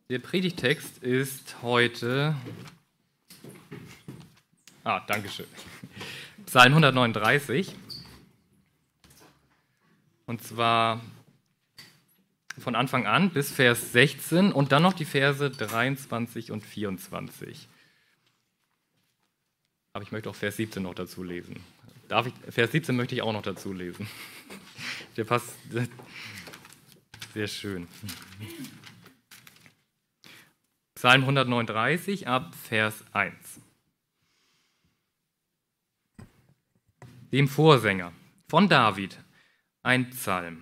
Der Predigtext ist heute, Dankeschön, Psalm 139, und zwar von Anfang an bis Vers 16 und dann noch die Verse 23 und 24. Aber ich möchte auch Vers 17 noch dazu lesen. Vers 17 möchte ich auch noch dazu lesen. Der passt sehr schön. Psalm 139 ab Vers 1. Dem Vorsänger von David, ein Psalm.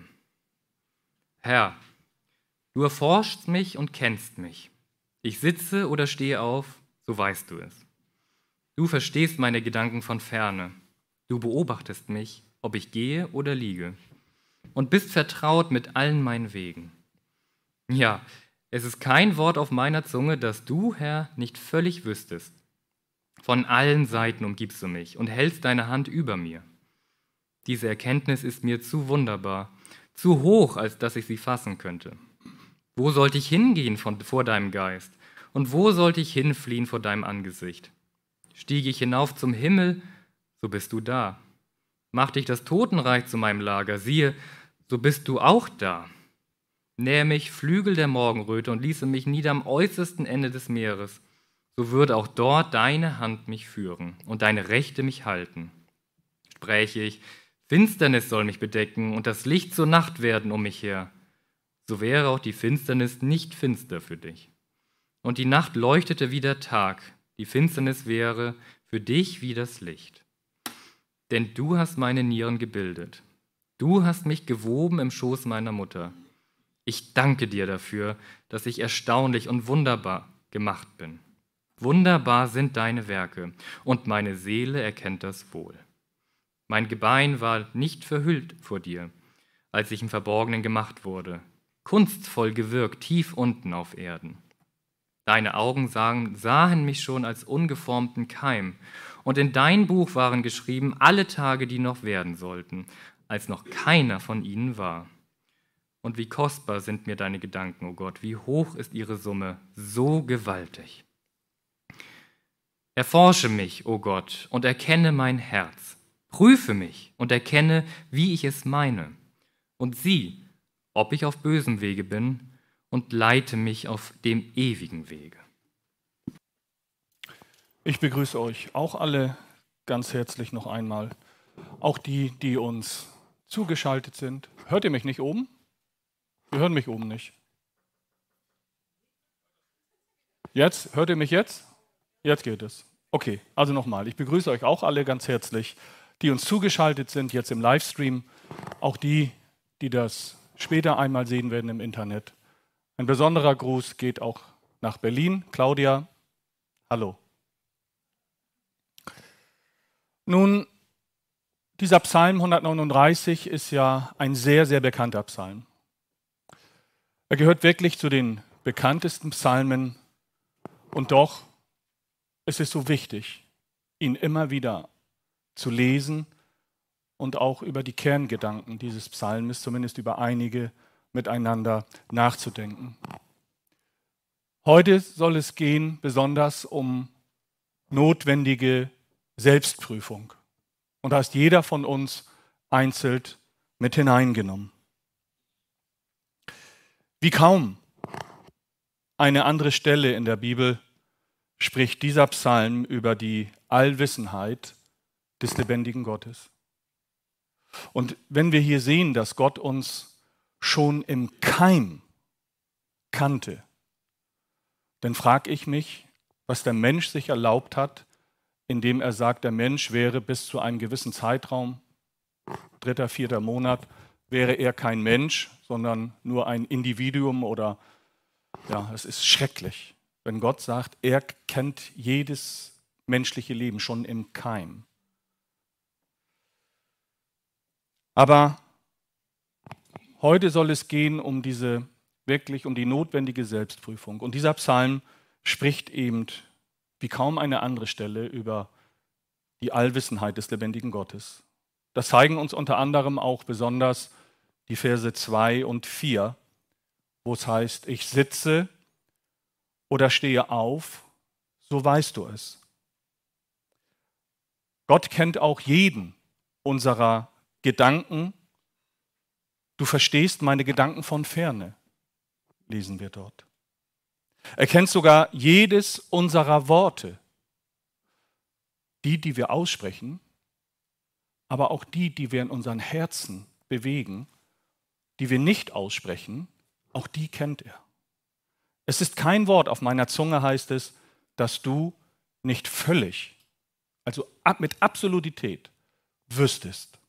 Herr, du erforschst mich und kennst mich. Ich sitze oder stehe auf, so weißt du es. Du verstehst meine Gedanken von ferne. Du beobachtest mich, ob ich gehe oder liege, und bist vertraut mit allen meinen Wegen. Ja, es ist kein Wort auf meiner Zunge, das du, Herr, nicht völlig wüsstest. Von allen Seiten umgibst du mich und hältst deine Hand über mir. Diese Erkenntnis ist mir zu wunderbar, zu hoch, als dass ich sie fassen könnte. Wo sollte ich hingehen vor deinem Geist? Und wo sollte ich hinfliehen vor deinem Angesicht? Stiege ich hinauf zum Himmel, so bist du da. Machte ich das Totenreich zu meinem Lager, siehe, so bist du auch da. Nähe mich Flügel der Morgenröte und ließe mich nieder am äußersten Ende des Meeres, so würde auch dort deine Hand mich führen und deine Rechte mich halten. Spräche ich, Finsternis soll mich bedecken und das Licht zur Nacht werden um mich her, so wäre auch die Finsternis nicht finster für dich. Und die Nacht leuchtete wie der Tag, die Finsternis wäre für dich wie das Licht. Denn du hast meine Nieren gebildet, du hast mich gewoben im Schoß meiner Mutter. Ich danke dir dafür, dass ich erstaunlich und wunderbar gemacht bin. Wunderbar sind deine Werke, und meine Seele erkennt das wohl. Mein Gebein war nicht verhüllt vor dir, als ich im Verborgenen gemacht wurde, kunstvoll gewirkt, tief unten auf Erden. Deine Augen sahen mich schon als ungeformten Keim, und in dein Buch waren geschrieben alle Tage, die noch werden sollten, als noch keiner von ihnen war. Und wie kostbar sind mir deine Gedanken, o Gott, wie hoch ist ihre Summe, so gewaltig. Erforsche mich, o Gott, und erkenne mein Herz. Prüfe mich und erkenne, wie ich es meine. Und sieh, ob ich auf bösem Wege bin, und leite mich auf dem ewigen Wege. Ich begrüße euch auch alle ganz herzlich noch einmal. Auch die, die uns zugeschaltet sind. Hört ihr mich nicht oben? Wir hören mich oben nicht. Jetzt? Hört ihr mich jetzt? Jetzt geht es. Okay, also nochmal. Ich begrüße euch auch alle ganz herzlich, die uns zugeschaltet sind, jetzt im Livestream. Auch die, die das später einmal sehen werden im Internet. Ein besonderer Gruß geht auch nach Berlin. Claudia, hallo. Nun, dieser Psalm 139 ist ja ein sehr, sehr bekannter Psalm. Er gehört wirklich zu den bekanntesten Psalmen und doch ist es so wichtig, ihn immer wieder zu lesen und auch über die Kerngedanken dieses Psalmes, zumindest über einige, miteinander nachzudenken. Heute soll es gehen besonders um notwendige Selbstprüfung. Und da ist jeder von uns einzeln mit hineingenommen. Wie kaum eine andere Stelle in der Bibel spricht dieser Psalm über die Allwissenheit des lebendigen Gottes. Und wenn wir hier sehen, dass Gott uns schon im Keim kannte, dann frage ich mich, was der Mensch sich erlaubt hat, indem er sagt, der Mensch wäre bis zu einem gewissen Zeitraum, 3., 4. Monat, wäre er kein Mensch, sondern nur ein Individuum oder, ja, es ist schrecklich, wenn Gott sagt, er kennt jedes menschliche Leben schon im Keim. Aber heute soll es gehen um die notwendige Selbstprüfung. Und dieser Psalm spricht eben wie kaum eine andere Stelle über die Allwissenheit des lebendigen Gottes. Das zeigen uns unter anderem auch besonders die Verse 2 und 4, wo es heißt, ich sitze oder stehe auf, so weißt du es. Gott kennt auch jeden unserer Gedanken. Du verstehst meine Gedanken von ferne, lesen wir dort. Er kennt sogar jedes unserer Worte, die wir aussprechen, aber auch die wir in unseren Herzen bewegen, die wir nicht aussprechen, auch die kennt er. Es ist kein Wort auf meiner Zunge, heißt es, dass du nicht völlig, also mit Absolutität wüsstest.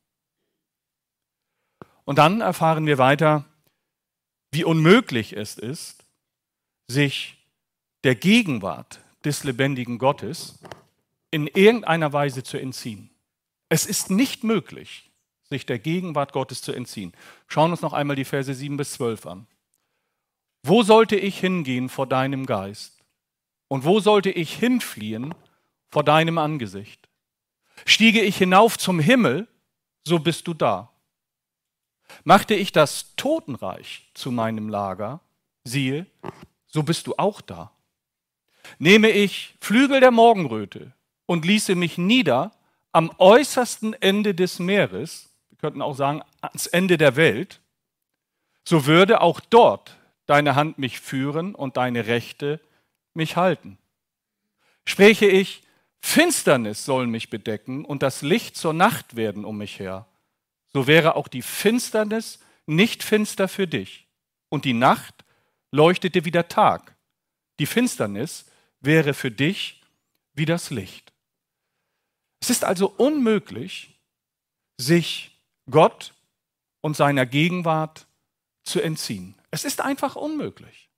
Und dann erfahren wir weiter, wie unmöglich es ist, sich der Gegenwart des lebendigen Gottes in irgendeiner Weise zu entziehen. Es ist nicht möglich, sich der Gegenwart Gottes zu entziehen. Schauen uns noch einmal die Verse 7 bis 12 an. Wo sollte ich hingehen vor deinem Geist? Und wo sollte ich hinfliehen vor deinem Angesicht? Stiege ich hinauf zum Himmel, so bist du da. Machte ich das Totenreich zu meinem Lager, siehe, so bist du auch da. Nehme ich Flügel der Morgenröte und ließe mich nieder am äußersten Ende des Meeres, wir könnten auch sagen ans Ende der Welt, so würde auch dort deine Hand mich führen und deine Rechte mich halten. Spräche ich, Finsternis soll mich bedecken und das Licht zur Nacht werden um mich her, so wäre auch die Finsternis nicht finster für dich und die Nacht leuchtete wie der Tag. Die Finsternis wäre für dich wie das Licht. Es ist also unmöglich, sich Gott und seiner Gegenwart zu entziehen. Es ist einfach unmöglich.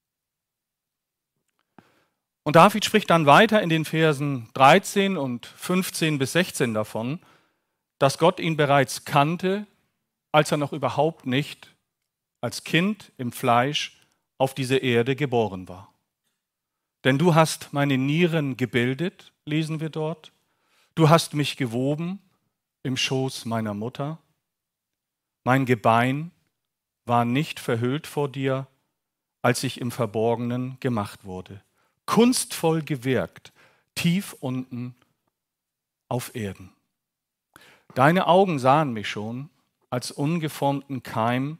Und David spricht dann weiter in den Versen 13 und 15 bis 16 davon, dass Gott ihn bereits kannte, als er noch überhaupt nicht als Kind im Fleisch auf diese Erde geboren war. Denn du hast meine Nieren gebildet, lesen wir dort. Du hast mich gewoben im Schoß meiner Mutter. Mein Gebein war nicht verhüllt vor dir, als ich im Verborgenen gemacht wurde. Kunstvoll gewirkt, tief unten auf Erden. Deine Augen sahen mich schon als ungeformten Keim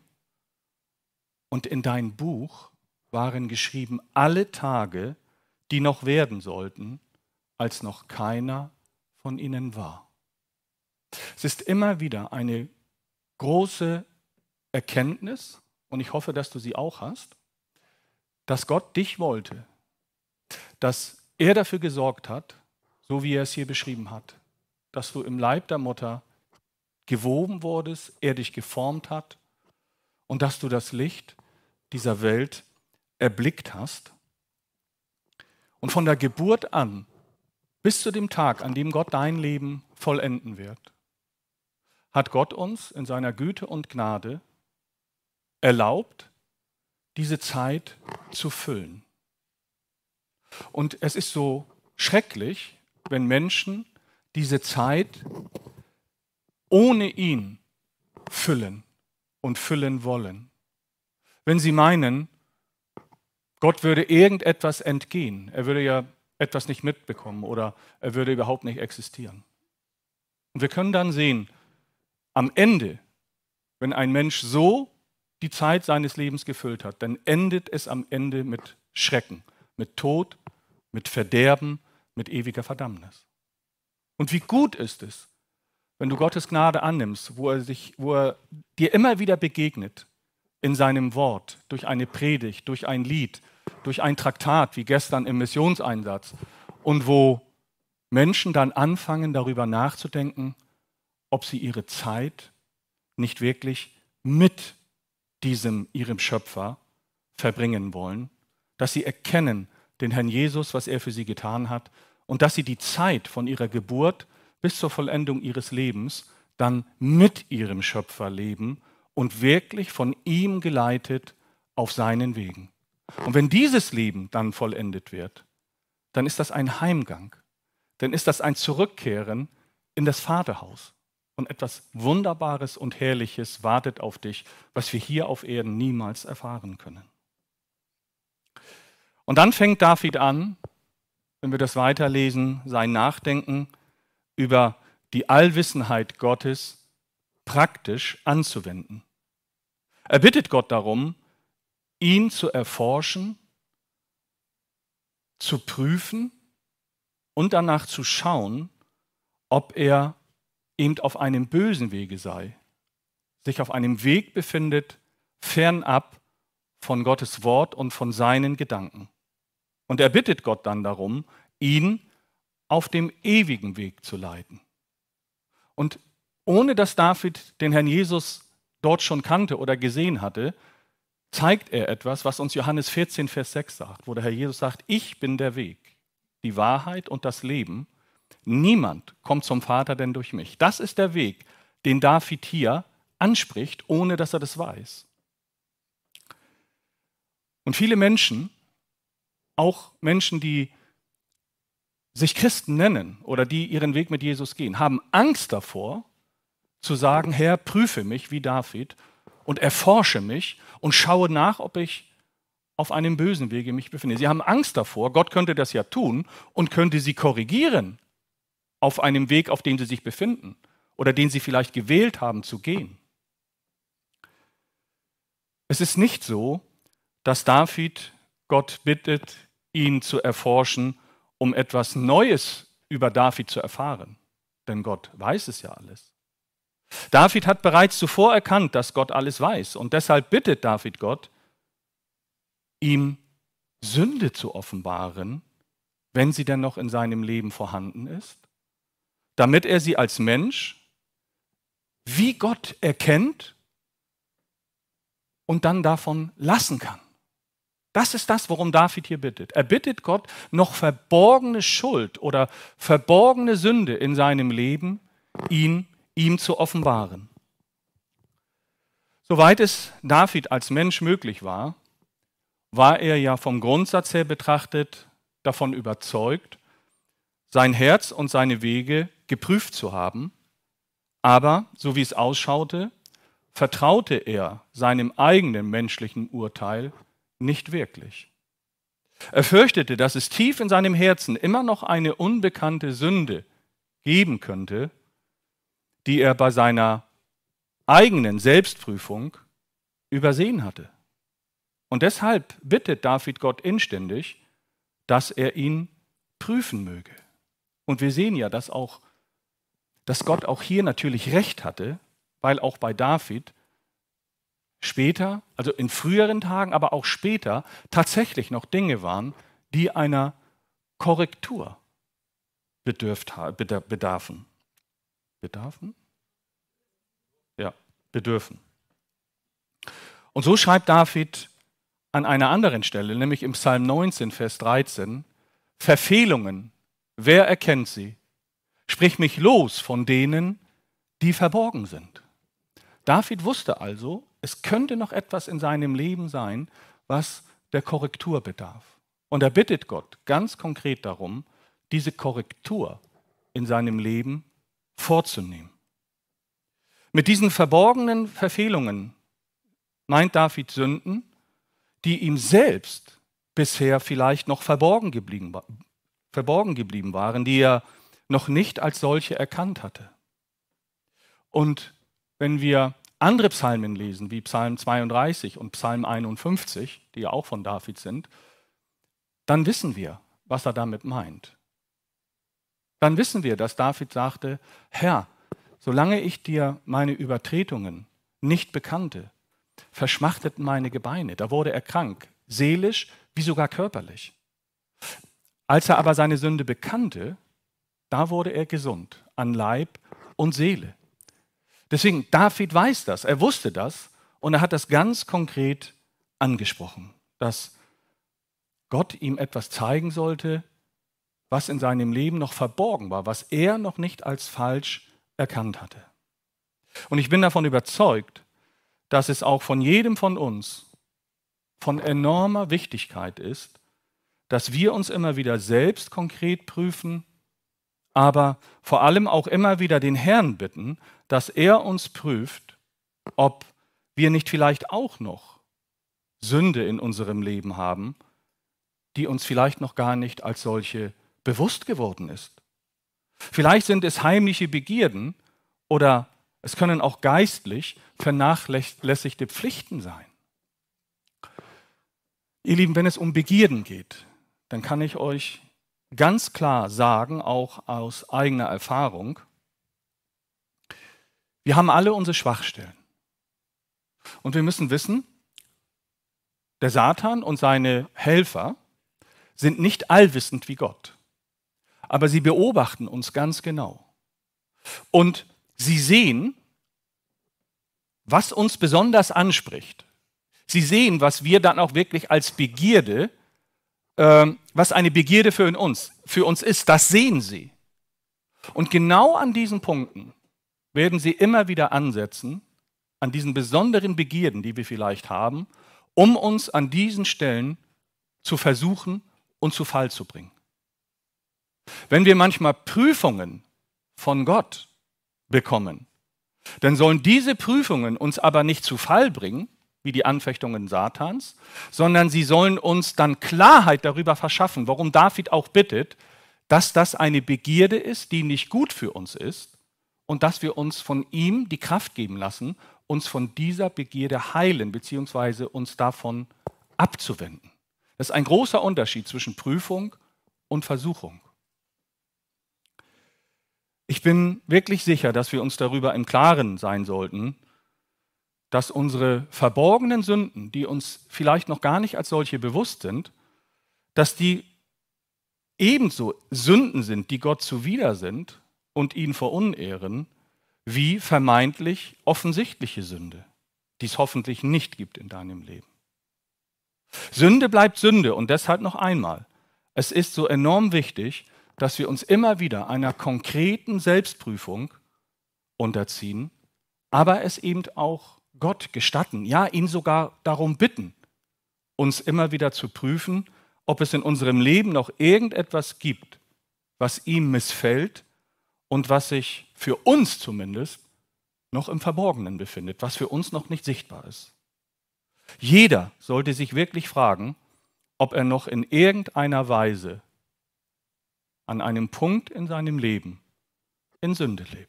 und in dein Buch waren geschrieben alle Tage, die noch werden sollten, als noch keiner von ihnen war. Es ist immer wieder eine große Erkenntnis, und ich hoffe, dass du sie auch hast, dass Gott dich wollte, dass er dafür gesorgt hat, so wie er es hier beschrieben hat, dass du im Leib der Mutter gewoben wurdest, er dich geformt hat und dass du das Licht dieser Welt erblickt hast. Und von der Geburt an bis zu dem Tag, an dem Gott dein Leben vollenden wird, hat Gott uns in seiner Güte und Gnade erlaubt, diese Zeit zu füllen. Und es ist so schrecklich, wenn Menschen diese Zeit ohne ihn füllen und füllen wollen. Wenn sie meinen, Gott würde irgendetwas entgehen, er würde ja etwas nicht mitbekommen oder er würde überhaupt nicht existieren. Und wir können dann sehen, am Ende, wenn ein Mensch so die Zeit seines Lebens gefüllt hat, dann endet es am Ende mit Schrecken, mit Tod, mit Verderben, mit ewiger Verdammnis. Und wie gut ist es, wenn du Gottes Gnade annimmst, wo er dir immer wieder begegnet, in seinem Wort, durch eine Predigt, durch ein Lied, durch ein Traktat, wie gestern im Missionseinsatz, und wo Menschen dann anfangen, darüber nachzudenken, ob sie ihre Zeit nicht wirklich mit ihrem Schöpfer verbringen wollen, dass sie erkennen, den Herrn Jesus, was er für sie getan hat, und dass sie die Zeit von ihrer Geburt bis zur Vollendung ihres Lebens dann mit ihrem Schöpfer leben und wirklich von ihm geleitet auf seinen Wegen. Und wenn dieses Leben dann vollendet wird, dann ist das ein Heimgang, dann ist das ein Zurückkehren in das Vaterhaus. Und etwas Wunderbares und Herrliches wartet auf dich, was wir hier auf Erden niemals erfahren können. Und dann fängt David an, wenn wir das weiterlesen, sein Nachdenken über die Allwissenheit Gottes praktisch anzuwenden. Er bittet Gott darum, ihn zu erforschen, zu prüfen und danach zu schauen, ob er eben auf einem bösen Wege sei, sich auf einem Weg befindet, fernab von Gottes Wort und von seinen Gedanken. Und er bittet Gott dann darum, ihn auf dem ewigen Weg zu leiten. Und ohne dass David den Herrn Jesus dort schon kannte oder gesehen hatte, zeigt er etwas, was uns Johannes 14, Vers 6 sagt, wo der Herr Jesus sagt, ich bin der Weg, die Wahrheit und das Leben. Niemand kommt zum Vater denn durch mich. Das ist der Weg, den David hier anspricht, ohne dass er das weiß. Und viele Menschen, auch Menschen, die sich Christen nennen oder die ihren Weg mit Jesus gehen, haben Angst davor, zu sagen, Herr, prüfe mich wie David und erforsche mich und schaue nach, ob ich auf einem bösen Wege mich befinde. Sie haben Angst davor, Gott könnte das ja tun und könnte sie korrigieren auf einem Weg, auf dem sie sich befinden oder den sie vielleicht gewählt haben zu gehen. Es ist nicht so, dass David Gott bittet, ihn zu erforschen, um etwas Neues über David zu erfahren. Denn Gott weiß es ja alles. David hat bereits zuvor erkannt, dass Gott alles weiß. Und deshalb bittet David Gott, ihm Sünde zu offenbaren, wenn sie denn noch in seinem Leben vorhanden ist, damit er sie als Mensch wie Gott erkennt und dann davon lassen kann. Das ist das, worum David hier bittet. Er bittet Gott, noch verborgene Schuld oder verborgene Sünde in seinem Leben ihm zu offenbaren. Soweit es David als Mensch möglich war, war er ja vom Grundsatz her betrachtet davon überzeugt, sein Herz und seine Wege geprüft zu haben, aber, so wie es ausschaute, vertraute er seinem eigenen menschlichen Urteil nicht wirklich. Er fürchtete, dass es tief in seinem Herzen immer noch eine unbekannte Sünde geben könnte, die er bei seiner eigenen Selbstprüfung übersehen hatte. Und deshalb bittet David Gott inständig, dass er ihn prüfen möge. Und wir sehen ja, dass Gott auch hier natürlich recht hatte, weil auch bei David später, also in früheren Tagen, aber auch später, tatsächlich noch Dinge waren, die einer Korrektur bedürfen. Und so schreibt David an einer anderen Stelle, nämlich im Psalm 19, Vers 13, Verfehlungen, wer erkennt sie? Sprich mich los von denen, die verborgen sind. David wusste also, es könnte noch etwas in seinem Leben sein, was der Korrektur bedarf. Und er bittet Gott ganz konkret darum, diese Korrektur in seinem Leben vorzunehmen. Mit diesen verborgenen Verfehlungen meint David Sünden, die ihm selbst bisher vielleicht noch verborgen geblieben waren, die er noch nicht als solche erkannt hatte. Und wenn wir andere Psalmen lesen, wie Psalm 32 und Psalm 51, die ja auch von David sind, dann wissen wir, was er damit meint. Dann wissen wir, dass David sagte, Herr, solange ich dir meine Übertretungen nicht bekannte, verschmachteten meine Gebeine. Da wurde er krank, seelisch wie sogar körperlich. Als er aber seine Sünde bekannte, da wurde er gesund an Leib und Seele. Deswegen, David weiß das, er wusste das und er hat das ganz konkret angesprochen, dass Gott ihm etwas zeigen sollte, was in seinem Leben noch verborgen war, was er noch nicht als falsch erkannt hatte. Und ich bin davon überzeugt, dass es auch von jedem von uns von enormer Wichtigkeit ist, dass wir uns immer wieder selbst konkret prüfen, aber vor allem auch immer wieder den Herrn bitten, dass er uns prüft, ob wir nicht vielleicht auch noch Sünde in unserem Leben haben, die uns vielleicht noch gar nicht als solche bewusst geworden ist. Vielleicht sind es heimliche Begierden oder es können auch geistlich vernachlässigte Pflichten sein. Ihr Lieben, wenn es um Begierden geht, dann kann ich euch ganz klar sagen, auch aus eigener Erfahrung, wir haben alle unsere Schwachstellen. Und wir müssen wissen, der Satan und seine Helfer sind nicht allwissend wie Gott. Aber sie beobachten uns ganz genau. Und sie sehen, was uns besonders anspricht. Sie sehen, was wir dann auch wirklich als Begierde, was eine Begierde für uns ist. Das sehen sie. Und genau an diesen Punkten werden sie immer wieder ansetzen, an diesen besonderen Begierden, die wir vielleicht haben, um uns an diesen Stellen zu versuchen und zu Fall zu bringen. Wenn wir manchmal Prüfungen von Gott bekommen, dann sollen diese Prüfungen uns aber nicht zu Fall bringen, wie die Anfechtungen Satans, sondern sie sollen uns dann Klarheit darüber verschaffen, warum David auch bittet, dass das eine Begierde ist, die nicht gut für uns ist und dass wir uns von ihm die Kraft geben lassen, uns von dieser Begierde heilen bzw. uns davon abzuwenden. Das ist ein großer Unterschied zwischen Prüfung und Versuchung. Ich bin wirklich sicher, dass wir uns darüber im Klaren sein sollten, dass unsere verborgenen Sünden, die uns vielleicht noch gar nicht als solche bewusst sind, dass die ebenso Sünden sind, die Gott zuwider sind und ihn verunehren, wie vermeintlich offensichtliche Sünde, die es hoffentlich nicht gibt in deinem Leben. Sünde bleibt Sünde und deshalb noch einmal, es ist so enorm wichtig, dass wir uns immer wieder einer konkreten Selbstprüfung unterziehen, aber es eben auch Gott gestatten, ja, ihn sogar darum bitten, uns immer wieder zu prüfen, ob es in unserem Leben noch irgendetwas gibt, was ihm missfällt und was sich für uns zumindest noch im Verborgenen befindet, was für uns noch nicht sichtbar ist. Jeder sollte sich wirklich fragen, ob er noch in irgendeiner Weise an einem Punkt in seinem Leben in Sünde lebt.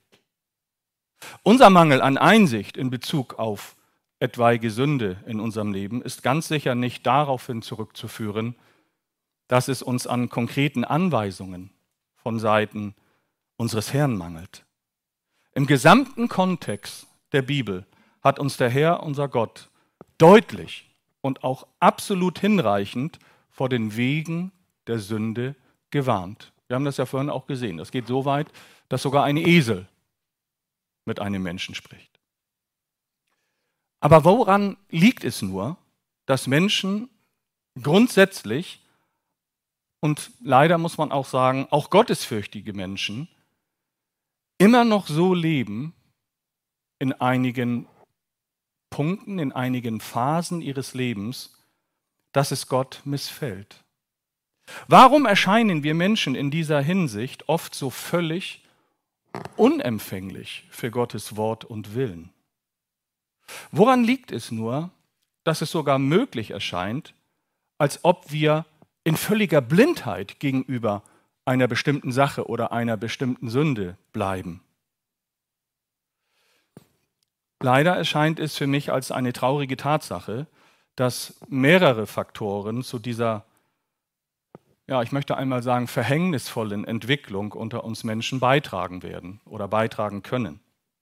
Unser Mangel an Einsicht in Bezug auf etwaige Sünde in unserem Leben ist ganz sicher nicht daraufhin zurückzuführen, dass es uns an konkreten Anweisungen von Seiten unseres Herrn mangelt. Im gesamten Kontext der Bibel hat uns der Herr, unser Gott, deutlich und auch absolut hinreichend vor den Wegen der Sünde gewarnt. Wir haben das ja vorhin auch gesehen. Das geht so weit, dass sogar ein Esel mit einem Menschen spricht. Aber woran liegt es nur, dass Menschen grundsätzlich und leider muss man auch sagen, auch gottesfürchtige Menschen immer noch so leben in einigen Punkten, in einigen Phasen ihres Lebens, dass es Gott missfällt? Warum erscheinen wir Menschen in dieser Hinsicht oft so völlig unempfänglich für Gottes Wort und Willen? Woran liegt es nur, dass es sogar möglich erscheint, als ob wir in völliger Blindheit gegenüber einer bestimmten Sache oder einer bestimmten Sünde bleiben? Leider erscheint es für mich als eine traurige Tatsache, dass mehrere Faktoren zu dieser, ja, ich möchte einmal sagen, verhängnisvollen Entwicklung unter uns Menschen beitragen werden oder beitragen können.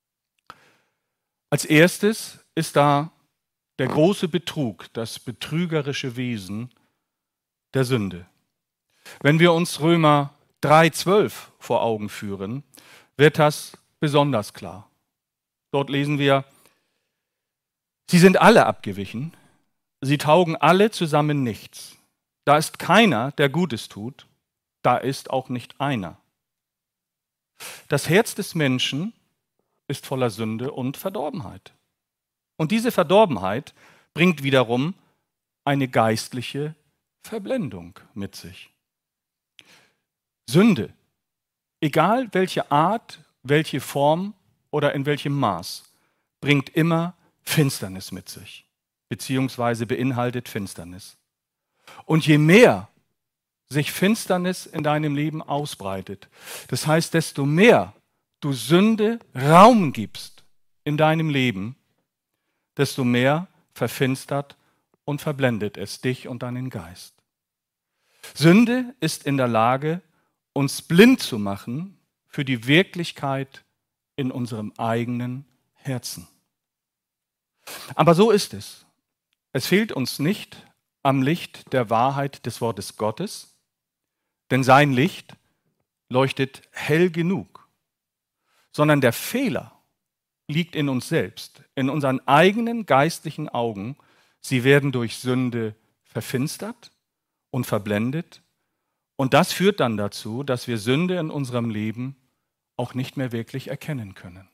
Als erstes ist da der große Betrug, das betrügerische Wesen der Sünde. Wenn wir uns Römer 3,12 vor Augen führen, wird das besonders klar. Dort lesen wir: Sie sind alle abgewichen, sie taugen alle zusammen nichts. Da ist keiner, der Gutes tut, da ist auch nicht einer. Das Herz des Menschen ist voller Sünde und Verdorbenheit. Und diese Verdorbenheit bringt wiederum eine geistliche Verblendung mit sich. Sünde, egal welche Art, welche Form oder in welchem Maß, bringt immer Finsternis mit sich, beziehungsweise beinhaltet Finsternis. Und je mehr sich Finsternis in deinem Leben ausbreitet, das heißt, desto mehr du Sünde Raum gibst in deinem Leben, desto mehr verfinstert und verblendet es dich und deinen Geist. Sünde ist in der Lage, uns blind zu machen für die Wirklichkeit in unserem eigenen Herzen. Aber so ist es. Es fehlt uns nicht am Licht der Wahrheit des Wortes Gottes, denn sein Licht leuchtet hell genug, sondern der Fehler liegt in uns selbst, in unseren eigenen geistlichen Augen. Sie werden durch Sünde verfinstert und verblendet. Und das führt dann dazu, dass wir Sünde in unserem Leben auch nicht mehr wirklich erkennen können.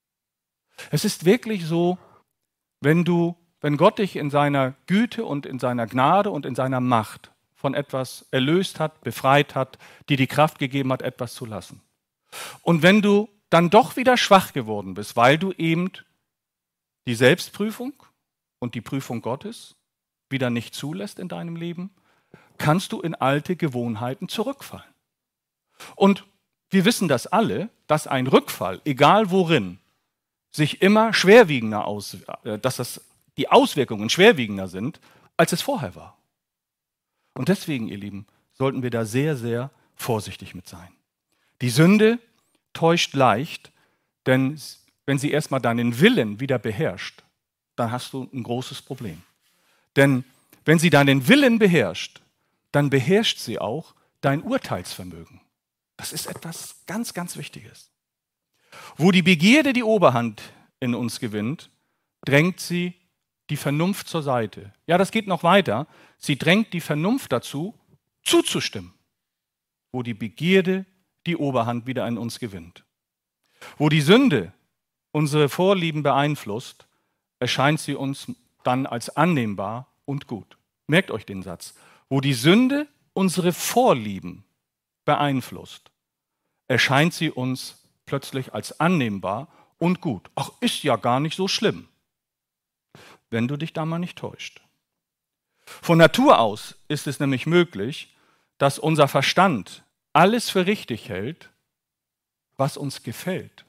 Es ist wirklich so, wenn Gott dich in seiner Güte und in seiner Gnade und in seiner Macht von etwas erlöst hat, befreit hat, dir die Kraft gegeben hat, etwas zu lassen. Und wenn du dann doch wieder schwach geworden bist, weil du eben die Selbstprüfung und die Prüfung Gottes wieder nicht zulässt in deinem Leben, kannst du in alte Gewohnheiten zurückfallen. Und wir wissen das alle, dass ein Rückfall, egal worin, sich immer schwerwiegender dass die Auswirkungen schwerwiegender sind, als es vorher war. Und deswegen, ihr Lieben, sollten wir da sehr, sehr vorsichtig mit sein. Die Sünde täuscht leicht, denn wenn sie erstmal deinen Willen wieder beherrscht, dann hast du ein großes Problem. Denn wenn sie deinen Willen beherrscht, dann beherrscht sie auch dein Urteilsvermögen. Das ist etwas ganz, ganz Wichtiges. Wo die Begierde die Oberhand in uns gewinnt, drängt sie die Vernunft zur Seite. Ja, das geht noch weiter. Sie drängt die Vernunft dazu, zuzustimmen. Wo die Begierde die Oberhand wieder in uns gewinnt. Wo die Sünde unsere Vorlieben beeinflusst, erscheint sie uns dann als annehmbar und gut. Merkt euch den Satz. Wo die Sünde unsere Vorlieben beeinflusst, erscheint sie uns plötzlich als annehmbar und gut. Ach, ist ja gar nicht so schlimm, wenn du dich da mal nicht täuscht. Von Natur aus ist es nämlich möglich, dass unser Verstand alles für richtig hält, was uns gefällt.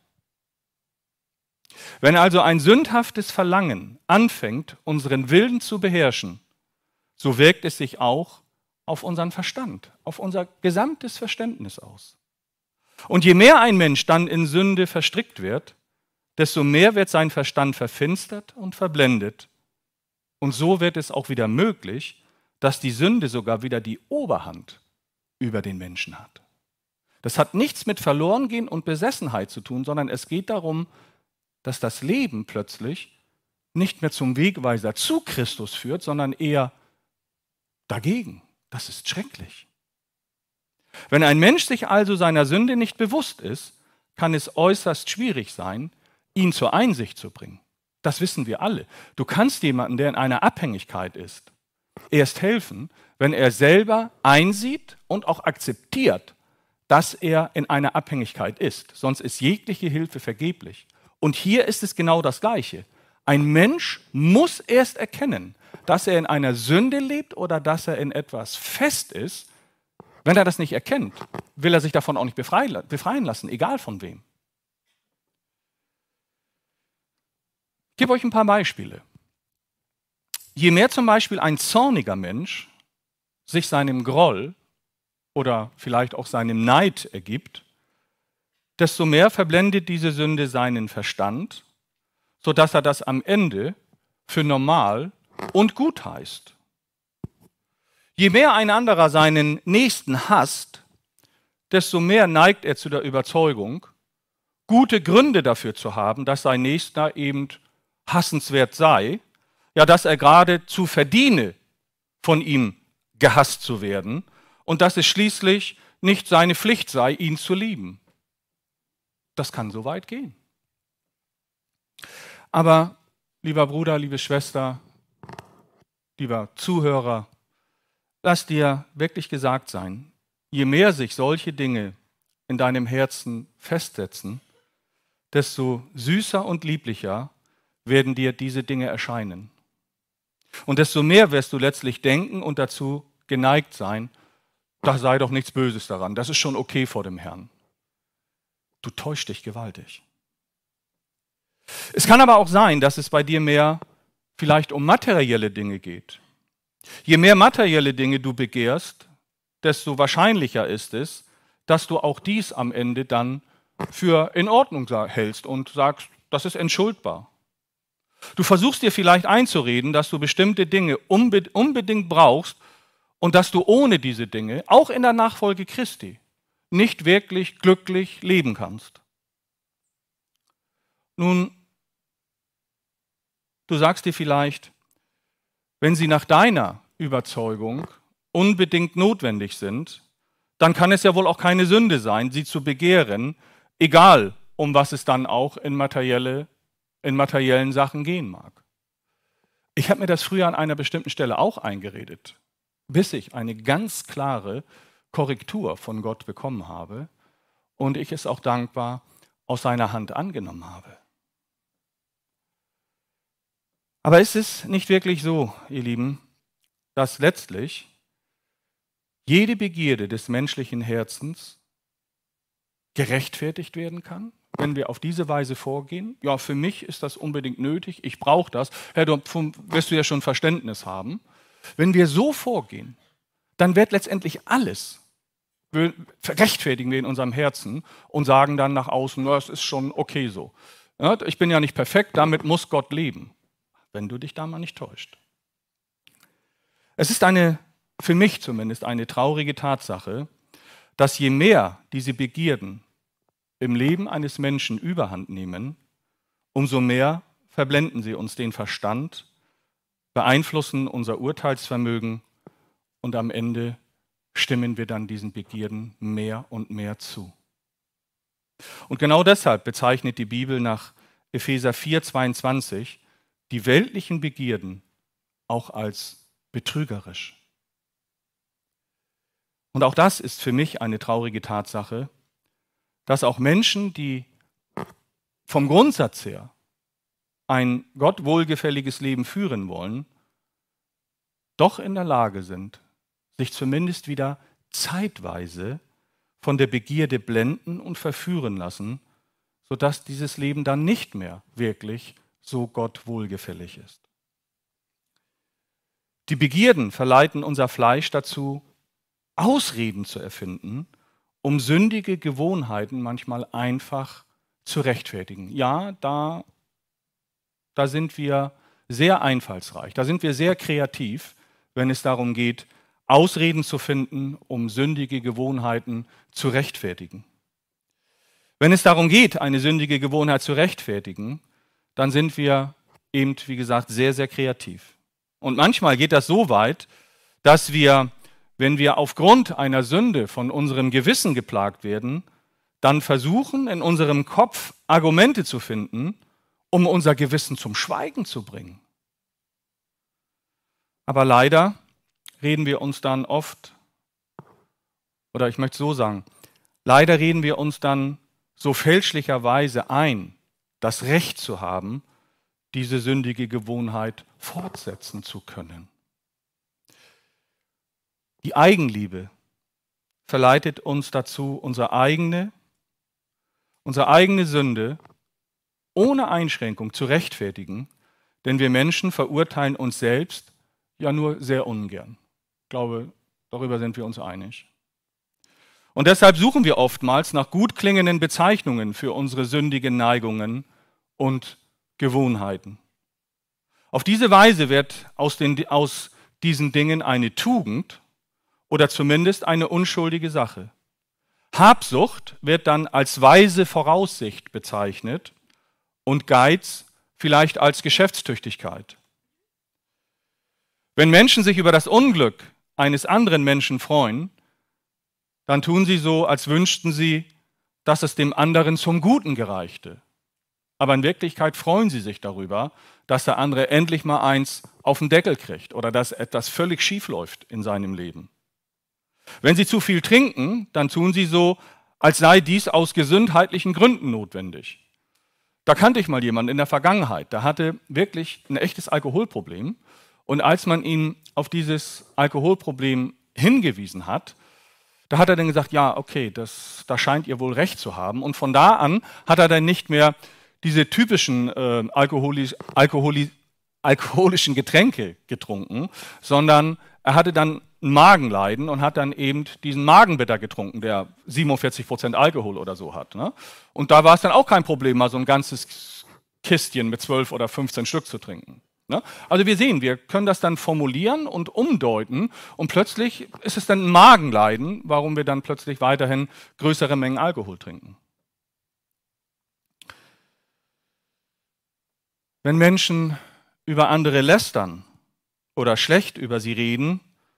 Wenn also ein sündhaftes Verlangen anfängt, unseren Willen zu beherrschen, so wirkt es sich auch auf unseren Verstand, auf unser gesamtes Verständnis aus. Und je mehr ein Mensch dann in Sünde verstrickt wird, desto mehr wird sein Verstand verfinstert und verblendet. Und so wird es auch wieder möglich, dass die Sünde sogar wieder die Oberhand über den Menschen hat. Das hat nichts mit Verlorengehen und Besessenheit zu tun, sondern es geht darum, dass das Leben plötzlich nicht mehr zum Wegweiser zu Christus führt, sondern eher dagegen. Das ist schrecklich. Wenn ein Mensch sich also seiner Sünde nicht bewusst ist, kann es äußerst schwierig sein, ihn zur Einsicht zu bringen. Das wissen wir alle. Du kannst jemanden, der in einer Abhängigkeit ist, erst helfen, wenn er selber einsieht und auch akzeptiert, dass er in einer Abhängigkeit ist. Sonst ist jegliche Hilfe vergeblich. Und hier ist es genau das Gleiche. Ein Mensch muss erst erkennen, dass er in einer Sünde lebt oder dass er in etwas fest ist. Wenn er das nicht erkennt, will er sich davon auch nicht befreien lassen, egal von wem. Ich gebe euch ein paar Beispiele. Je mehr zum Beispiel ein zorniger Mensch sich seinem Groll oder vielleicht auch seinem Neid ergibt, desto mehr verblendet diese Sünde seinen Verstand, sodass er das am Ende für normal und gut heißt. Je mehr ein anderer seinen Nächsten hasst, desto mehr neigt er zu der Überzeugung, gute Gründe dafür zu haben, dass sein Nächster eben hassenswert sei, ja, dass er geradezu verdiene, von ihm gehasst zu werden und dass es schließlich nicht seine Pflicht sei, ihn zu lieben. Das kann so weit gehen. Aber, lieber Bruder, liebe Schwester, lieber Zuhörer, lass dir wirklich gesagt sein, je mehr sich solche Dinge in deinem Herzen festsetzen, desto süßer und lieblicher werden dir diese Dinge erscheinen. Und desto mehr wirst du letztlich denken und dazu geneigt sein, da sei doch nichts Böses daran, das ist schon okay vor dem Herrn. Du täuschst dich gewaltig. Es kann aber auch sein, dass es bei dir mehr vielleicht um materielle Dinge geht. Je mehr materielle Dinge du begehrst, desto wahrscheinlicher ist es, dass du auch dies am Ende dann für in Ordnung hältst und sagst, das ist entschuldbar. Du versuchst dir vielleicht einzureden, dass du bestimmte Dinge unbedingt brauchst und dass du ohne diese Dinge, auch in der Nachfolge Christi, nicht wirklich glücklich leben kannst. Nun, du sagst dir vielleicht, wenn sie nach deiner Überzeugung unbedingt notwendig sind, dann kann es ja wohl auch keine Sünde sein, sie zu begehren, egal um was es dann auch in materiellen Sachen gehen mag. Ich habe mir das früher an einer bestimmten Stelle auch eingeredet, bis ich eine ganz klare Korrektur von Gott bekommen habe und ich es auch dankbar aus seiner Hand angenommen habe. Aber ist es nicht wirklich so, ihr Lieben, dass letztlich jede Begierde des menschlichen Herzens gerechtfertigt werden kann, wenn wir auf diese Weise vorgehen? Ja, für mich ist das unbedingt nötig, ich brauche das. Herr, du wirst du ja schon Verständnis haben. Wenn wir so vorgehen, dann wird letztendlich alles rechtfertigen wir in unserem Herzen und sagen dann nach außen, es ist schon okay so. Ja, ich bin ja nicht perfekt, damit muss Gott leben, wenn du dich da mal nicht täuscht. Es ist für mich zumindest eine traurige Tatsache, dass je mehr diese Begierden im Leben eines Menschen Überhand nehmen, umso mehr verblenden sie uns den Verstand, beeinflussen unser Urteilsvermögen und am Ende stimmen wir dann diesen Begierden mehr und mehr zu. Und genau deshalb bezeichnet die Bibel nach Epheser 4,22 die weltlichen Begierden auch als betrügerisch. Und auch das ist für mich eine traurige Tatsache, dass auch Menschen, die vom Grundsatz her ein Gott wohlgefälliges Leben führen wollen, doch in der Lage sind, sich zumindest wieder zeitweise von der Begierde blenden und verführen lassen, sodass dieses Leben dann nicht mehr wirklich so Gott wohlgefällig ist. Die Begierden verleiten unser Fleisch dazu, Ausreden zu erfinden, um sündige Gewohnheiten manchmal einfach zu rechtfertigen. Ja, da sind wir sehr einfallsreich, da sind wir sehr kreativ, wenn es darum geht, Ausreden zu finden, um sündige Gewohnheiten zu rechtfertigen. Wenn es darum geht, eine sündige Gewohnheit zu rechtfertigen, dann sind wir eben, wie gesagt, sehr, sehr kreativ. Und manchmal geht das so weit, dass wir, wenn wir aufgrund einer Sünde von unserem Gewissen geplagt werden, dann versuchen, in unserem Kopf Argumente zu finden, um unser Gewissen zum Schweigen zu bringen. Aber leider reden wir uns dann oft, oder ich möchte so sagen, leider reden wir uns dann so fälschlicherweise ein, das Recht zu haben, diese sündige Gewohnheit fortsetzen zu können. Die Eigenliebe verleitet uns dazu, unsere eigene Sünde ohne Einschränkung zu rechtfertigen, denn wir Menschen verurteilen uns selbst ja nur sehr ungern. Ich glaube, darüber sind wir uns einig. Und deshalb suchen wir oftmals nach gut klingenden Bezeichnungen für unsere sündigen Neigungen und Gewohnheiten. Auf diese Weise wird aus diesen Dingen eine Tugend oder zumindest eine unschuldige Sache. Habsucht wird dann als weise Voraussicht bezeichnet und Geiz vielleicht als Geschäftstüchtigkeit. Wenn Menschen sich über das Unglück eines anderen Menschen freuen, dann tun sie so, als wünschten sie, dass es dem anderen zum Guten gereichte. Aber in Wirklichkeit freuen sie sich darüber, dass der andere endlich mal eins auf den Deckel kriegt oder dass etwas völlig schief läuft in seinem Leben. Wenn sie zu viel trinken, dann tun sie so, als sei dies aus gesundheitlichen Gründen notwendig. Da kannte ich mal jemanden in der Vergangenheit, der hatte wirklich ein echtes Alkoholproblem. Und als man ihn auf dieses Alkoholproblem hingewiesen hat, Da hat er dann gesagt, ja, okay, da scheint ihr wohl recht zu haben. Und von da an hat er dann nicht mehr diese typischen alkoholischen Getränke getrunken, sondern er hatte dann ein Magenleiden und hat dann eben diesen Magenbitter getrunken, der 47% Alkohol oder so hat. Ne? Und da war es dann auch kein Problem, mal so ein ganzes Kistchen mit 12 oder 15 Stück zu trinken. Ne? Also wir sehen, wir können das dann formulieren und umdeuten und plötzlich ist es dann ein Magenleiden, warum wir dann plötzlich weiterhin größere Mengen Alkohol trinken. Wenn Menschen über andere lästern oder schlecht über sie reden,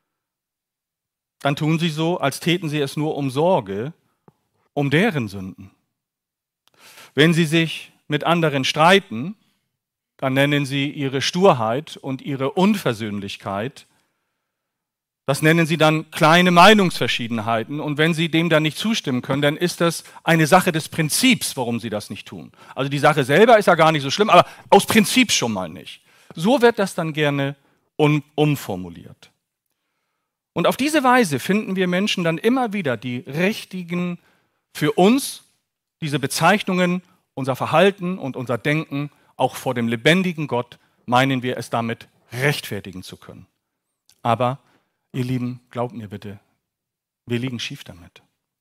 dann tun sie so, als täten sie es nur um Sorge, um deren Sünden. Wenn sie sich mit anderen streiten, dann nennen sie ihre Sturheit und ihre Unversöhnlichkeit. Das nennen sie dann kleine Meinungsverschiedenheiten. Und wenn sie dem dann nicht zustimmen können, dann ist das eine Sache des Prinzips, warum sie das nicht tun. Also die Sache selber ist ja gar nicht so schlimm, aber aus Prinzip schon mal nicht. So wird das dann gerne umformuliert. Und auf diese Weise finden wir Menschen dann immer wieder die richtigen, für uns, diese Bezeichnungen, unser Verhalten und unser Denken, auch vor dem lebendigen Gott, meinen wir es damit rechtfertigen zu können. Aber, ihr Lieben, glaubt mir bitte, wir liegen schief damit.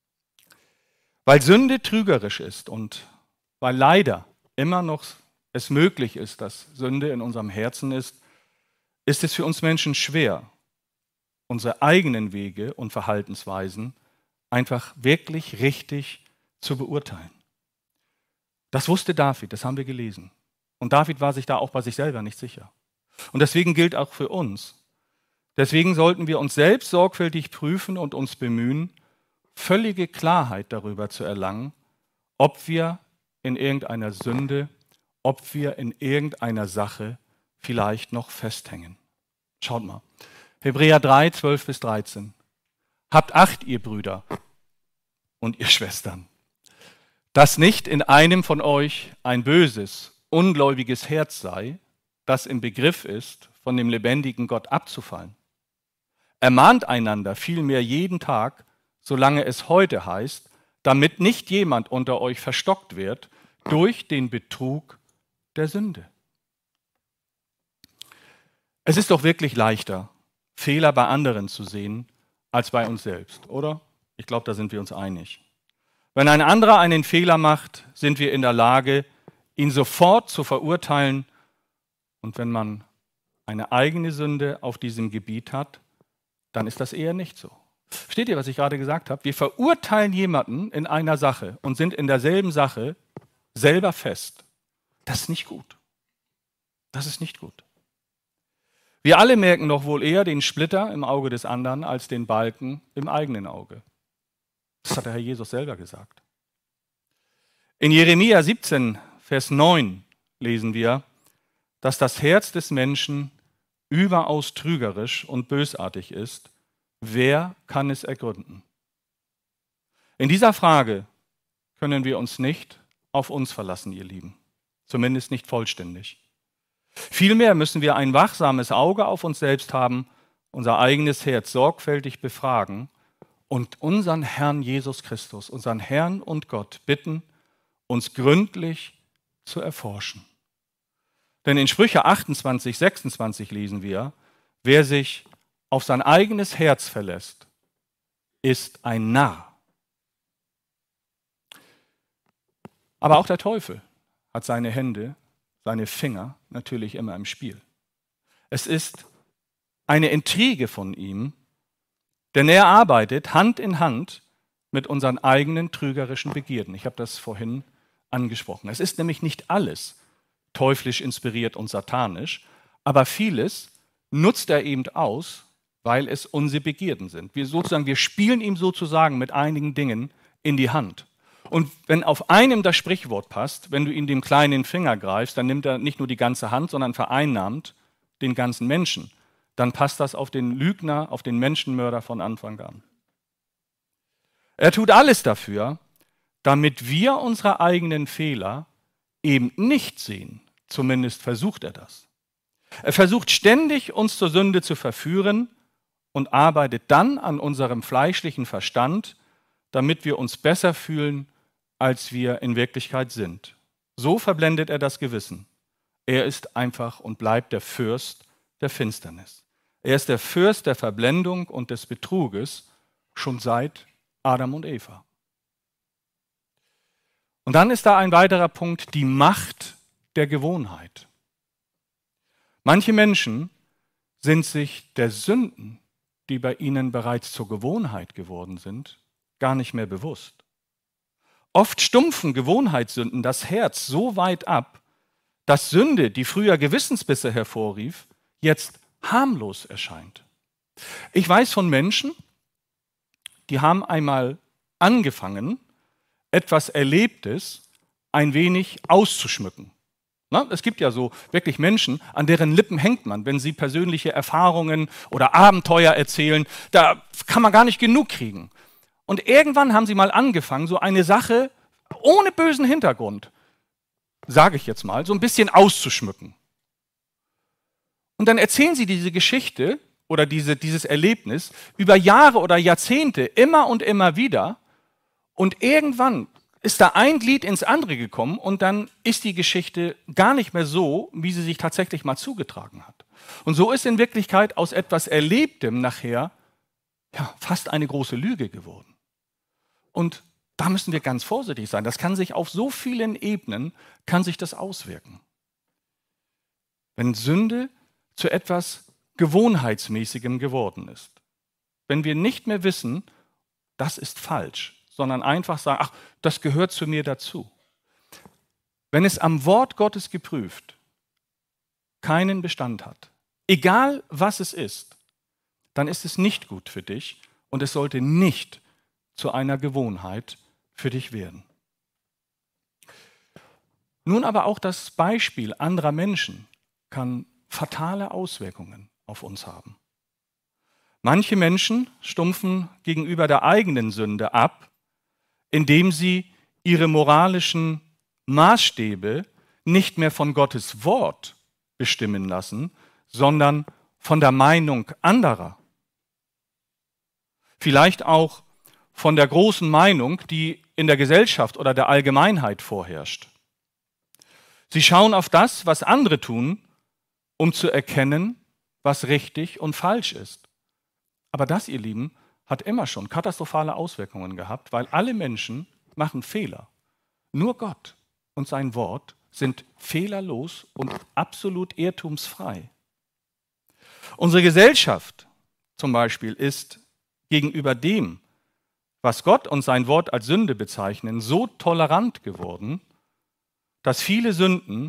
Weil Sünde trügerisch ist und weil leider immer noch es möglich ist, dass Sünde in unserem Herzen ist, ist es für uns Menschen schwer, unsere eigenen Wege und Verhaltensweisen einfach wirklich richtig zu beurteilen. Das wusste David, das haben wir gelesen. Und David war sich da auch bei sich selber nicht sicher. Und deswegen gilt auch für uns. Deswegen sollten wir uns selbst sorgfältig prüfen und uns bemühen, völlige Klarheit darüber zu erlangen, ob wir in irgendeiner Sünde, ob wir in irgendeiner Sache vielleicht noch festhängen. Schaut mal. Hebräer 3, 12 bis 13. Habt Acht, ihr Brüder und ihr Schwestern, dass nicht in einem von euch ein böses, ungläubiges Herz sei, das im Begriff ist, von dem lebendigen Gott abzufallen. Ermahnt einander vielmehr jeden Tag, solange es heute heißt, damit nicht jemand unter euch verstockt wird durch den Betrug der Sünde. Es ist doch wirklich leichter, Fehler bei anderen zu sehen, als bei uns selbst, oder? Ich glaube, da sind wir uns einig. Wenn ein anderer einen Fehler macht, sind wir in der Lage, ihn sofort zu verurteilen. Und wenn man eine eigene Sünde auf diesem Gebiet hat, dann ist das eher nicht so. Versteht ihr, was ich gerade gesagt habe? Wir verurteilen jemanden in einer Sache und sind in derselben Sache selber fest. Das ist nicht gut. Das ist nicht gut. Wir alle merken doch wohl eher den Splitter im Auge des anderen als den Balken im eigenen Auge. Das hat der Herr Jesus selber gesagt. In Jeremia 17, Vers 9 lesen wir, dass das Herz des Menschen überaus trügerisch und bösartig ist. Wer kann es ergründen? In dieser Frage können wir uns nicht auf uns verlassen, ihr Lieben. Zumindest nicht vollständig. Vielmehr müssen wir ein wachsames Auge auf uns selbst haben, unser eigenes Herz sorgfältig befragen und unseren Herrn Jesus Christus, unseren Herrn und Gott bitten, uns gründlich zu erforschen. Denn in Sprüche 28, 26 lesen wir, wer sich auf sein eigenes Herz verlässt, ist ein Narr. Aber auch der Teufel hat seine Hände, seine Finger natürlich immer im Spiel. Es ist eine Intrige von ihm, denn er arbeitet Hand in Hand mit unseren eigenen trügerischen Begierden. Ich habe das vorhin angesprochen. Es ist nämlich nicht alles teuflisch inspiriert und satanisch, aber vieles nutzt er eben aus, weil es unsere Begierden sind. Wir spielen ihm sozusagen mit einigen Dingen in die Hand. Und wenn auf einem das Sprichwort passt, wenn du ihm den kleinen Finger greifst, dann nimmt er nicht nur die ganze Hand, sondern vereinnahmt den ganzen Menschen. Dann passt das auf den Lügner, auf den Menschenmörder von Anfang an. Er tut alles dafür, damit wir unsere eigenen Fehler eben nicht sehen. Zumindest versucht er das. Er versucht ständig, uns zur Sünde zu verführen und arbeitet dann an unserem fleischlichen Verstand, damit wir uns besser fühlen, als wir in Wirklichkeit sind. So verblendet er das Gewissen. Er ist einfach und bleibt der Fürst der Finsternis. Er ist der Fürst der Verblendung und des Betruges schon seit Adam und Eva. Und dann ist da ein weiterer Punkt, die Macht der Gewohnheit. Manche Menschen sind sich der Sünden, die bei ihnen bereits zur Gewohnheit geworden sind, gar nicht mehr bewusst. Oft stumpfen Gewohnheitssünden das Herz so weit ab, dass Sünde, die früher Gewissensbisse hervorrief, jetzt harmlos erscheint. Ich weiß von Menschen, die haben einmal angefangen, etwas Erlebtes ein wenig auszuschmücken. Na, es gibt ja so wirklich Menschen, an deren Lippen hängt man, wenn sie persönliche Erfahrungen oder Abenteuer erzählen. Da kann man gar nicht genug kriegen. Und irgendwann haben sie mal angefangen, so eine Sache ohne bösen Hintergrund, sage ich jetzt mal, so ein bisschen auszuschmücken. Und dann erzählen sie diese Geschichte oder dieses Erlebnis über Jahre oder Jahrzehnte immer und immer wieder. Und irgendwann ist da ein Glied ins andere gekommen und dann ist die Geschichte gar nicht mehr so, wie sie sich tatsächlich mal zugetragen hat. Und so ist in Wirklichkeit aus etwas Erlebtem nachher fast eine große Lüge geworden. Und da müssen wir ganz vorsichtig sein. Das kann sich auf so vielen Ebenen, kann sich das auswirken. Wenn Sünde zu etwas Gewohnheitsmäßigem geworden ist. Wenn wir nicht mehr wissen, das ist falsch, sondern einfach sagen, ach, das gehört zu mir dazu. Wenn es am Wort Gottes geprüft keinen Bestand hat, egal was es ist, dann ist es nicht gut für dich und es sollte nicht zu einer Gewohnheit für dich werden. Nun aber auch das Beispiel anderer Menschen kann fatale Auswirkungen auf uns haben. Manche Menschen stumpfen gegenüber der eigenen Sünde ab, indem sie ihre moralischen Maßstäbe nicht mehr von Gottes Wort bestimmen lassen, sondern von der Meinung anderer. Vielleicht auch von der großen Meinung, die in der Gesellschaft oder der Allgemeinheit vorherrscht. Sie schauen auf das, was andere tun, um zu erkennen, was richtig und falsch ist. Aber das, ihr Lieben, hat immer schon katastrophale Auswirkungen gehabt, weil alle Menschen machen Fehler. Nur Gott und sein Wort sind fehlerlos und absolut irrtumsfrei. Unsere Gesellschaft zum Beispiel ist gegenüber dem, was Gott und sein Wort als Sünde bezeichnen, so tolerant geworden, dass viele Sünden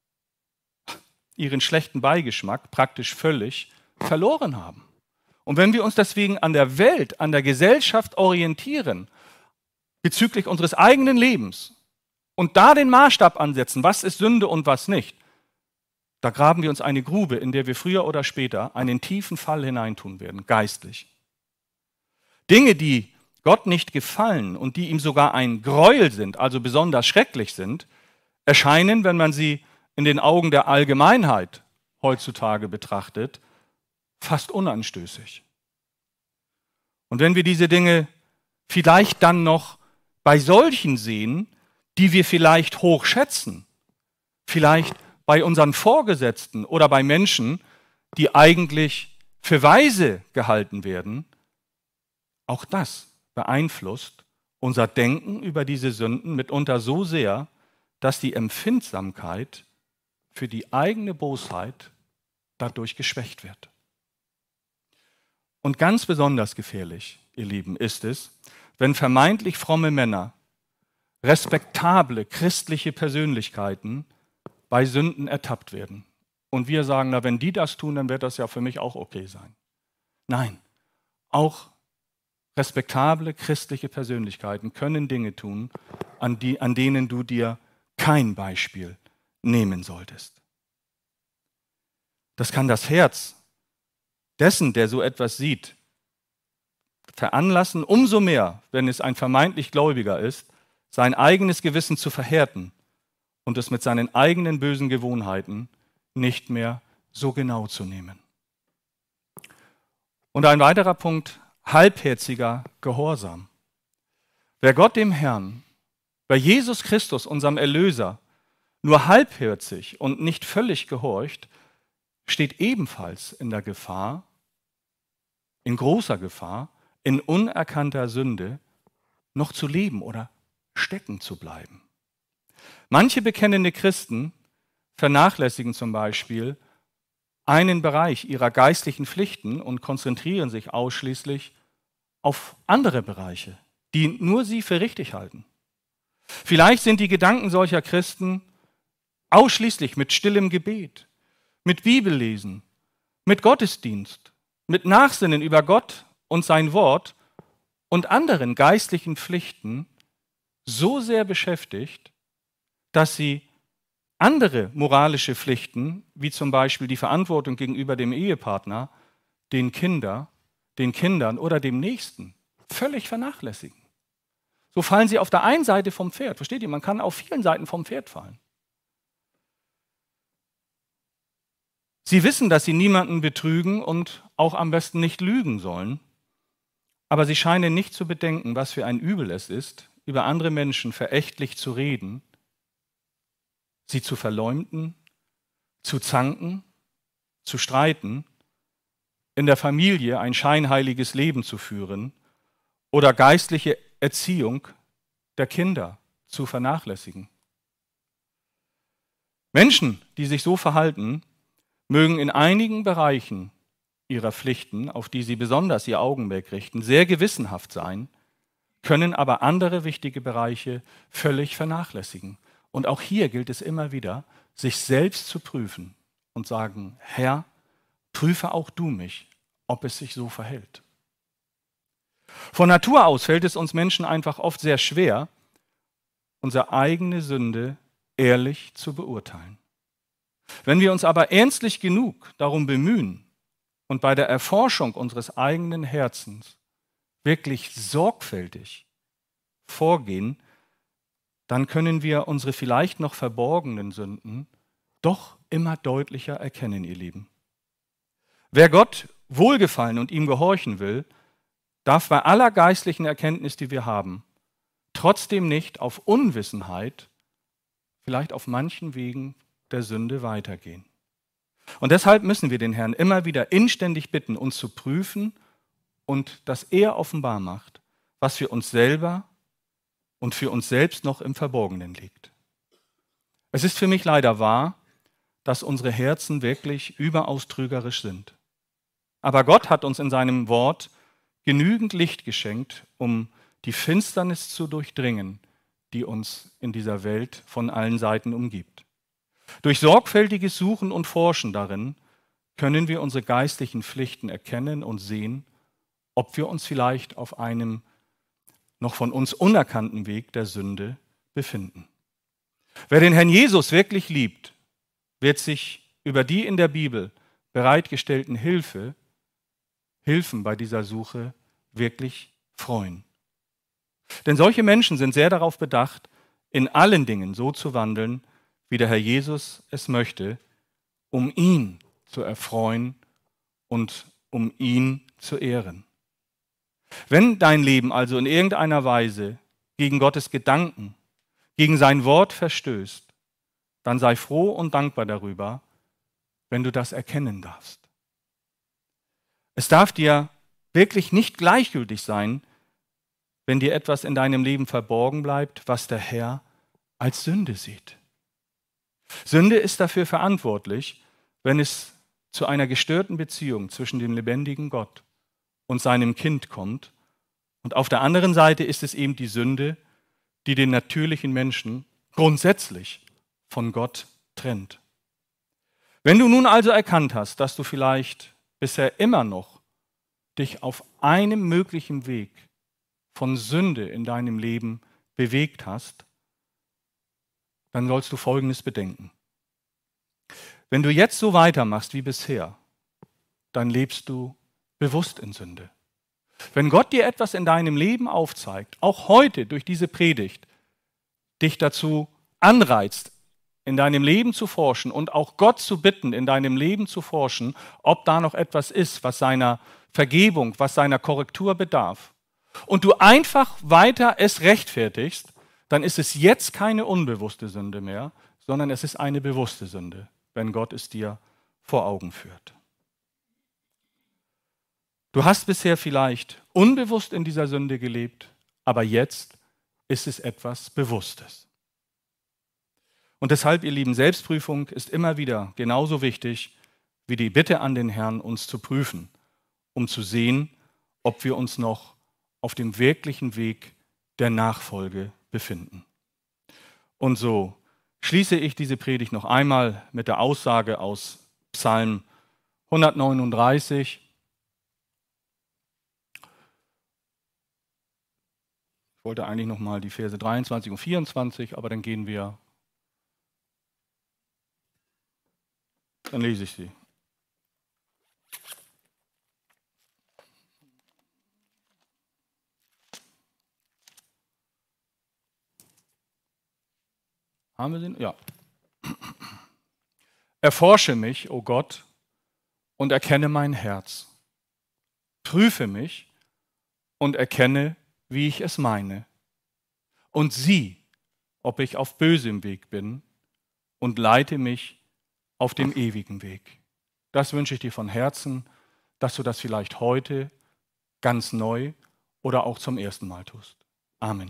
ihren schlechten Beigeschmack praktisch völlig verloren haben. Und wenn wir uns deswegen an der Welt, an der Gesellschaft orientieren, bezüglich unseres eigenen Lebens und da den Maßstab ansetzen, was ist Sünde und was nicht, da graben wir uns eine Grube, in der wir früher oder später einen tiefen Fall hineintun werden, geistlich. Dinge, die Gott nicht gefallen und die ihm sogar ein Gräuel sind, also besonders schrecklich sind, erscheinen, wenn man sie in den Augen der Allgemeinheit heutzutage betrachtet, fast unanstößig. Und wenn wir diese Dinge vielleicht dann noch bei solchen sehen, die wir vielleicht hoch schätzen, vielleicht bei unseren Vorgesetzten oder bei Menschen, die eigentlich für weise gehalten werden, auch das beeinflusst unser Denken über diese Sünden mitunter so sehr, dass die Empfindsamkeit für die eigene Bosheit dadurch geschwächt wird. Und ganz besonders gefährlich, ihr Lieben, ist es, wenn vermeintlich fromme Männer, respektable christliche Persönlichkeiten bei Sünden ertappt werden. Und wir sagen, na, wenn die das tun, dann wird das ja für mich auch okay sein. Nein, auch respektable christliche Persönlichkeiten können Dinge tun, an denen du dir kein Beispiel nehmen solltest. Das kann das Herz dessen, der so etwas sieht, veranlassen, umso mehr, wenn es ein vermeintlich Gläubiger ist, sein eigenes Gewissen zu verhärten und es mit seinen eigenen bösen Gewohnheiten nicht mehr so genau zu nehmen. Und ein weiterer Punkt, halbherziger Gehorsam. Wer Gott dem Herrn, bei Jesus Christus, unserem Erlöser, nur halbherzig und nicht völlig gehorcht, steht ebenfalls in der Gefahr, in großer Gefahr, in unerkannter Sünde noch zu leben oder stecken zu bleiben. Manche bekennende Christen vernachlässigen zum Beispiel einen Bereich ihrer geistlichen Pflichten und konzentrieren sich ausschließlich auf andere Bereiche, die nur sie für richtig halten. Vielleicht sind die Gedanken solcher Christen ausschließlich mit stillem Gebet, mit Bibellesen, mit Gottesdienst, mit Nachsinnen über Gott und sein Wort und anderen geistlichen Pflichten so sehr beschäftigt, dass sie andere moralische Pflichten, wie zum Beispiel die Verantwortung gegenüber dem Ehepartner, den Kindern oder dem Nächsten, völlig vernachlässigen. So fallen sie auf der einen Seite vom Pferd. Versteht ihr? Man kann auf vielen Seiten vom Pferd fallen. Sie wissen, dass sie niemanden betrügen und auch am besten nicht lügen sollen, aber sie scheinen nicht zu bedenken, was für ein Übel es ist, über andere Menschen verächtlich zu reden, sie zu verleumden, zu zanken, zu streiten, in der Familie ein scheinheiliges Leben zu führen oder geistliche Erziehung der Kinder zu vernachlässigen. Menschen, die sich so verhalten, mögen in einigen Bereichen ihrer Pflichten, auf die sie besonders ihr Augenmerk richten, sehr gewissenhaft sein, können aber andere wichtige Bereiche völlig vernachlässigen. Und auch hier gilt es immer wieder, sich selbst zu prüfen und sagen, Herr, prüfe auch du mich, ob es sich so verhält. Von Natur aus fällt es uns Menschen einfach oft sehr schwer, unsere eigene Sünde ehrlich zu beurteilen. Wenn wir uns aber ernstlich genug darum bemühen und bei der Erforschung unseres eigenen Herzens wirklich sorgfältig vorgehen, dann können wir unsere vielleicht noch verborgenen Sünden doch immer deutlicher erkennen, ihr Lieben. Wer Gott wohlgefallen und ihm gehorchen will, darf bei aller geistlichen Erkenntnis, die wir haben, trotzdem nicht auf Unwissenheit, vielleicht auf manchen Wegen der Sünde weitergehen. Und deshalb müssen wir den Herrn immer wieder inständig bitten, uns zu prüfen und dass er offenbar macht, was für uns selber und für uns selbst noch im Verborgenen liegt. Es ist für mich leider wahr, dass unsere Herzen wirklich überaus trügerisch sind. Aber Gott hat uns in seinem Wort genügend Licht geschenkt, um die Finsternis zu durchdringen, die uns in dieser Welt von allen Seiten umgibt. Durch sorgfältiges Suchen und Forschen darin können wir unsere geistlichen Pflichten erkennen und sehen, ob wir uns vielleicht auf einem noch von uns unerkannten Weg der Sünde befinden. Wer den Herrn Jesus wirklich liebt, wird sich über die in der Bibel bereitgestellten Hilfen bei dieser Suche wirklich freuen. Denn solche Menschen sind sehr darauf bedacht, in allen Dingen so zu wandeln, wie der Herr Jesus es möchte, um ihn zu erfreuen und um ihn zu ehren. Wenn dein Leben also in irgendeiner Weise gegen Gottes Gedanken, gegen sein Wort verstößt, dann sei froh und dankbar darüber, wenn du das erkennen darfst. Es darf dir wirklich nicht gleichgültig sein, wenn dir etwas in deinem Leben verborgen bleibt, was der Herr als Sünde sieht. Sünde ist dafür verantwortlich, wenn es zu einer gestörten Beziehung zwischen dem lebendigen Gott und seinem Kind kommt. Und auf der anderen Seite ist es eben die Sünde, die den natürlichen Menschen grundsätzlich von Gott trennt. Wenn du nun also erkannt hast, dass du vielleicht bisher immer noch dich auf einem möglichen Weg von Sünde in deinem Leben bewegt hast, dann sollst du Folgendes bedenken. Wenn du jetzt so weitermachst wie bisher, dann lebst du bewusst in Sünde. Wenn Gott dir etwas in deinem Leben aufzeigt, auch heute durch diese Predigt, dich dazu anreizt, in deinem Leben zu forschen und auch Gott zu bitten, in deinem Leben zu forschen, ob da noch etwas ist, was seiner Vergebung, was seiner Korrektur bedarf, und du einfach weiter es rechtfertigst, dann ist es jetzt keine unbewusste Sünde mehr, sondern es ist eine bewusste Sünde, wenn Gott es dir vor Augen führt. Du hast bisher vielleicht unbewusst in dieser Sünde gelebt, aber jetzt ist es etwas Bewusstes. Und deshalb, ihr Lieben, Selbstprüfung ist immer wieder genauso wichtig wie die Bitte an den Herrn, uns zu prüfen, um zu sehen, ob wir uns noch auf dem wirklichen Weg der Nachfolge befinden. Und so schließe ich diese Predigt noch einmal mit der Aussage aus Psalm 139. Ich wollte eigentlich noch mal die Verse 23 und 24, aber dann lese ich sie. Haben wir sie? Ja. Erforsche mich, o Gott, und erkenne mein Herz. Prüfe mich und erkenne, wie ich es meine. Und sieh, ob ich auf bösem Weg bin, und leite mich auf dem ewigen Weg. Das wünsche ich dir von Herzen, dass du das vielleicht heute ganz neu oder auch zum ersten Mal tust. Amen.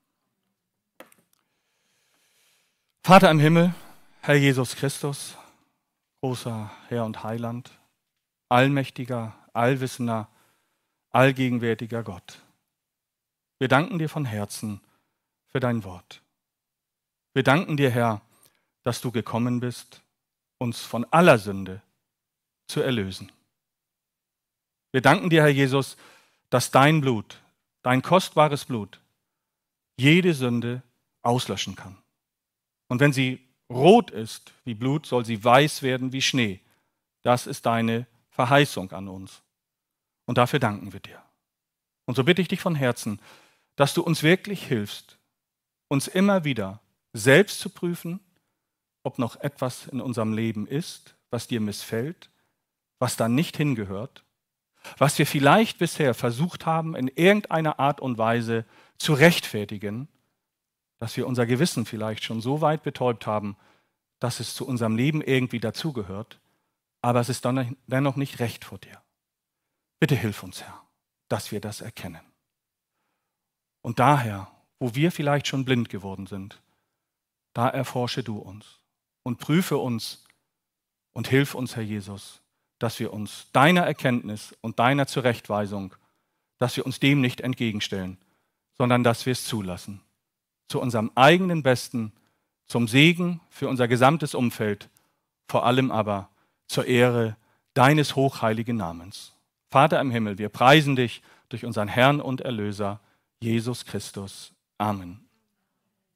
Vater im Himmel, Herr Jesus Christus, großer Herr und Heiland, allmächtiger, allwissender, allgegenwärtiger Gott. Wir danken dir von Herzen für dein Wort. Wir danken dir, Herr, dass du gekommen bist, uns von aller Sünde zu erlösen. Wir danken dir, Herr Jesus, dass dein Blut, dein kostbares Blut, jede Sünde auslöschen kann. Und wenn sie rot ist wie Blut, soll sie weiß werden wie Schnee. Das ist deine Verheißung an uns. Und dafür danken wir dir. Und so bitte ich dich von Herzen, dass du uns wirklich hilfst, uns immer wieder selbst zu prüfen, ob noch etwas in unserem Leben ist, was dir missfällt, was da nicht hingehört, was wir vielleicht bisher versucht haben, in irgendeiner Art und Weise zu rechtfertigen, dass wir unser Gewissen vielleicht schon so weit betäubt haben, dass es zu unserem Leben irgendwie dazugehört, aber es ist dennoch nicht recht vor dir. Bitte hilf uns, Herr, dass wir das erkennen. Und daher, wo wir vielleicht schon blind geworden sind, da erforsche du uns und prüfe uns und hilf uns, Herr Jesus, dass wir uns deiner Erkenntnis und deiner Zurechtweisung, dass wir uns dem nicht entgegenstellen, sondern dass wir es zulassen. Zu unserem eigenen Besten, zum Segen für unser gesamtes Umfeld, vor allem aber zur Ehre deines hochheiligen Namens. Vater im Himmel, wir preisen dich durch unseren Herrn und Erlöser, Jesus Christus. Amen.